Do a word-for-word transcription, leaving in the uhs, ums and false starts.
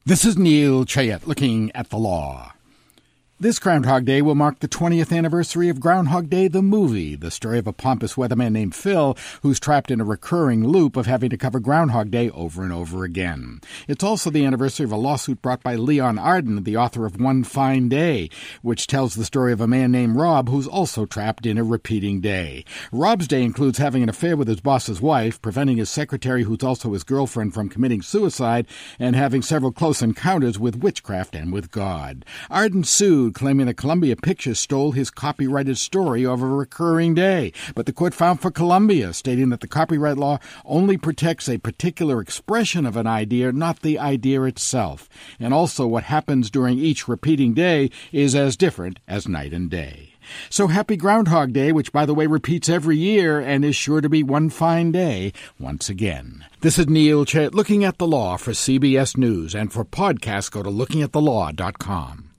This is Neil Chayet looking at the law. This Groundhog Day will mark the twentieth anniversary of Groundhog Day, the movie, the story of a pompous weatherman named Phil who's trapped in a recurring loop of having to cover Groundhog Day over and over again. It's also the anniversary of a lawsuit brought by Leon Arden, the author of One Fine Day, which tells the story of a man named Rob who's also trapped in a repeating day. Rob's day includes having an affair with his boss's wife, preventing his secretary, who's also his girlfriend, from committing suicide, and having several close encounters with witchcraft and with God. Arden sued, claiming that Columbia Pictures stole his copyrighted story over a recurring day. But the court found for Columbia, stating that the copyright law only protects a particular expression of an idea, not the idea itself. And also what happens during each repeating day is as different as night and day. So happy Groundhog Day, which, by the way, repeats every year and is sure to be one fine day once again. This is Neil Chayet looking at the law for C B S News, and for podcasts, go to looking at the law dot com.